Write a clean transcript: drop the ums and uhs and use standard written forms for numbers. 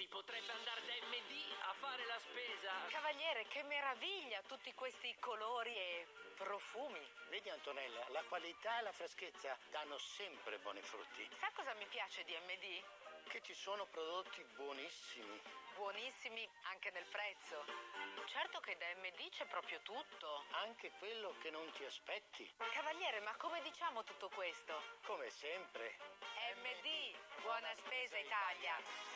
Si potrebbe andare da MD a fare la spesa. Cavaliere, che meraviglia, tutti questi colori e profumi. Vedi Antonella, la qualità e la freschezza danno sempre buoni frutti. Sa cosa mi piace di MD? Che ci sono prodotti buonissimi. Buonissimi anche nel prezzo. Certo che da MD c'è proprio tutto. Anche quello che non ti aspetti. Cavaliere, ma come diciamo tutto questo? Come sempre. MD, buona spesa Italia.